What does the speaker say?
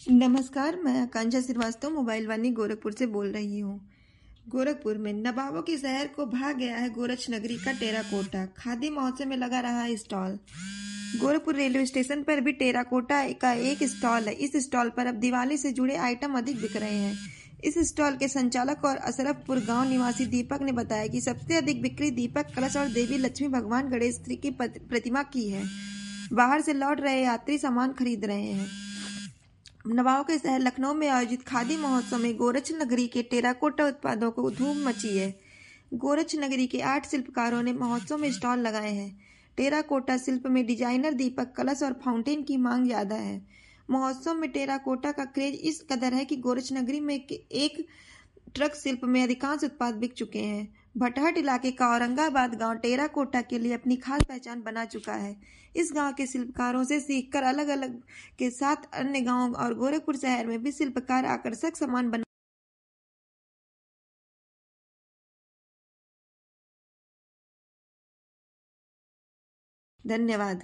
नमस्कार, मैं आकांक्षा श्रीवास्तव मोबाइल वानी गोरखपुर से बोल रही हूँ। गोरखपुर में नवाबों के शहर को भा गया है गोरक्ष नगरी का टेराकोटा। खादी महोत्सव में लगा रहा है स्टॉल। गोरखपुर रेलवे स्टेशन पर भी टेराकोटा का एक स्टॉल है। इस स्टॉल पर अब दिवाली से जुड़े आइटम अधिक बिक रहे हैं। इस स्टॉल के संचालक और अशरफपुर गांव निवासी दीपक ने बताया कि सबसे अधिक बिक्री दीपक कलश और देवी लक्ष्मी भगवान गणेश की प्रतिमा की है। बाहर से लौट रहे यात्री सामान खरीद रहे हैं। नवाबों के शहर लखनऊ में आयोजित खादी महोत्सव में गोरक्ष नगरी के टेराकोटा उत्पादों को धूम मची है। गोरक्ष नगरी के 8 शिल्पकारों ने महोत्सव में स्टॉल लगाए हैं। टेराकोटा शिल्प में डिजाइनर दीपक कलश और फाउंटेन की मांग ज्यादा है। महोत्सव में टेराकोटा का क्रेज इस कदर है कि गोरक्ष नगरी में एक ट्रक शिल्प में अधिकांश उत्पाद बिक चुके हैं। भटहट इलाके का औरंगाबाद गांव टेराकोटा के लिए अपनी खास पहचान बना चुका है। इस गांव के शिल्पकारों से सीखकर अलग अलग के साथ अन्य गांवों और गोरखपुर शहर में भी शिल्पकार आकर्षक सामान बना। धन्यवाद।